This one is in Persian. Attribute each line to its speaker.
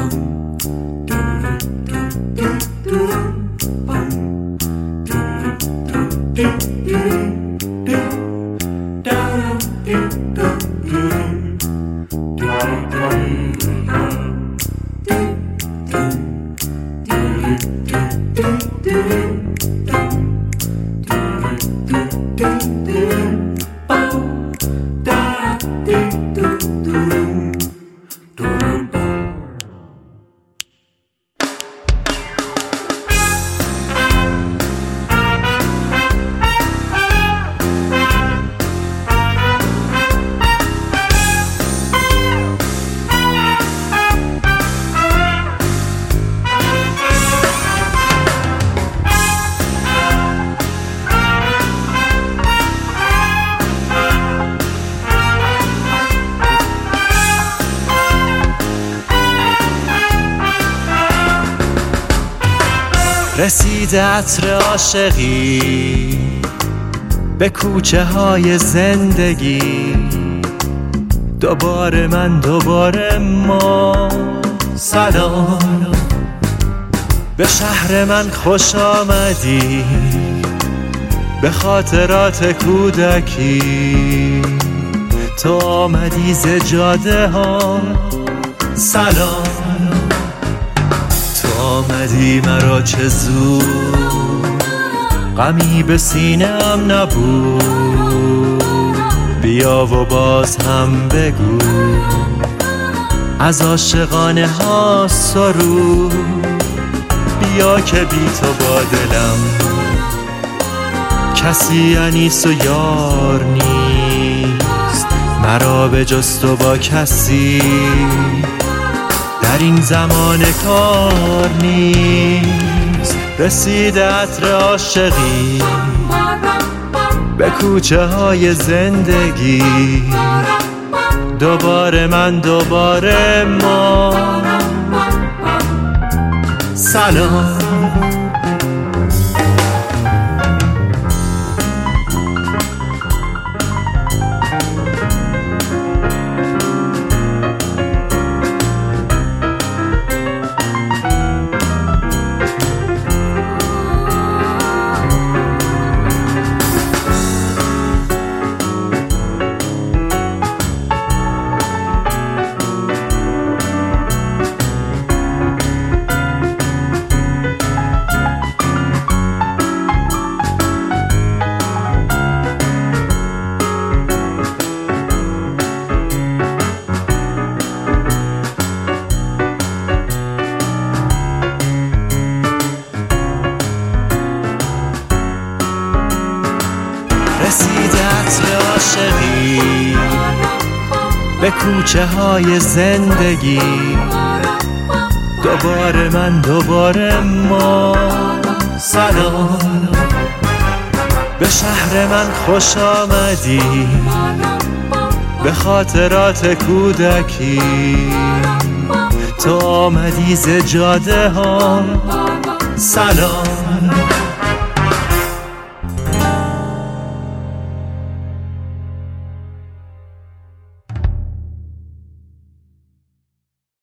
Speaker 1: رسیده عطر عاشقی به کوچه های زندگی، دوباره من دوباره ما. سلام به شهر من، خوش آمدی به خاطرات کودکی، تو آمدی ز جاده ها. سلام آمدی مرا چه زود، غمی به سینه‌ام نبود. بیا و باز هم بگو از عاشقانه ها سرود. بیا که بی تو با دلم کسی انیس و یار نیست، مرا به جز تو با کسی در این زمان کار نیست. رسیده عطر عاشقی به کوچه های زندگی، دوباره من دوباره ما. سلام رسیده عطر عاشقی به کوچه های زندگی، دوباره من دوباره ما. سلام به شهر من، خوش آمدی به خاطرات کودکی، تو آمدی ز جاده ها. سلام